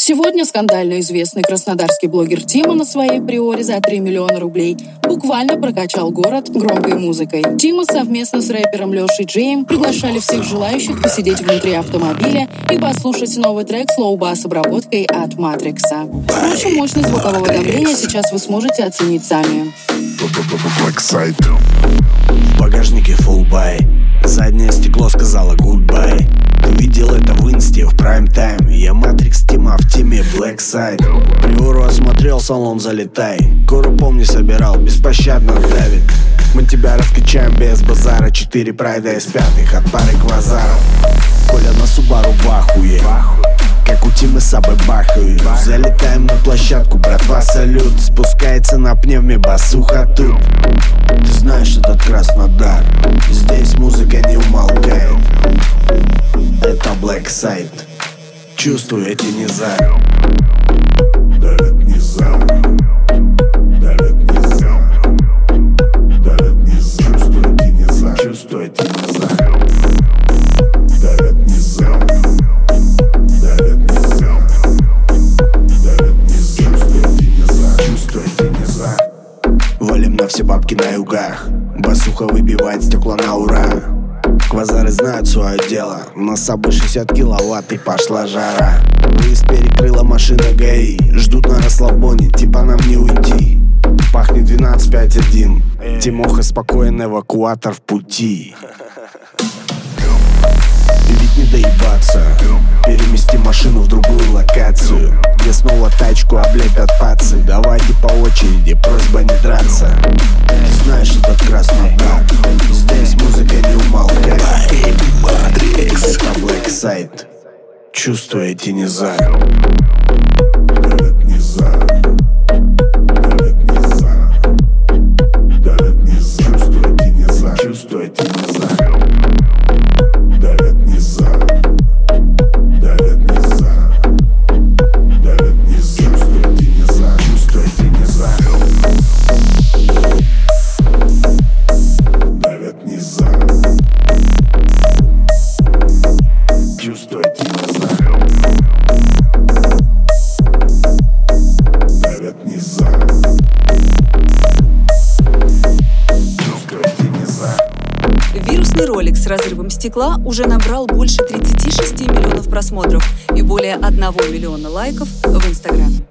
Сегодня скандально известный краснодарский блогер Тима на своей приоре за 3 миллиона рублей буквально прокачал город громкой музыкой. Тима совместно с рэпером Лешей Джеем приглашали всех желающих посидеть внутри автомобиля и послушать новый трек с лоу-бас обработкой от Матрикса. Впрочем, мощность звукового давления сейчас вы сможете оценить сами. В багажнике full buy, заднее стекло сказала goodbye. Ты видел это в инсте в прайм-тайм. Я Матрикс, Тима в теме Blackside. Приору осмотрел, салон залетай. Гору помни собирал, беспощадно давит. Мы тебя раскачаем без базара. 4 прайда из 5 от пары квазаров. Коля на Субару в ахуе, как у Тимы Сабы бахают. Залетаем на площадку, братва, салют. Спускается на пневме басуха тут. Ты знаешь этот Краснодар, здесь музыка не умолкает. Это Blackside, чувствую эти низа. Давят низа, давят низа, давят низа. Чувствую эти низа, чувствую эти низа. Давят низа, давят низа, давят низа. Чувствую эти низа, чувствую эти низа. Валим на все бабки на югах, басуха выбивает стекла на ура. Квазары знают свое дело, на Сабы 60 киловатт и пошла жара. Выезд перекрыла машина ГАИ, ждут на расслабоне, типа нам не уйти. Пахнет 12.5.1, Тимоха спокоен, эвакуатор в пути. И ведь не доебаться, перемести машину в другую локацию, где снова тачку облепят пацы. Давайте по очереди, просьба не драться. Ты знаешь этот Краснодар, здесь музыка не умолкает. Это Blackside, чувствую эти низа. Давят низа, давят низа, давят низа. Чувствую эти низа, чувствую эти низа. Давят низа, давят низа, давят низа. Чувствую эти низа, чувствую эти низа. Давят низа, чувствую эти низа. Давят низа, чувствую эти низа. Вирусный ролик с разрывом стекла уже набрал больше 36 миллионов просмотров и более 1 миллиона лайков в Инстаграме.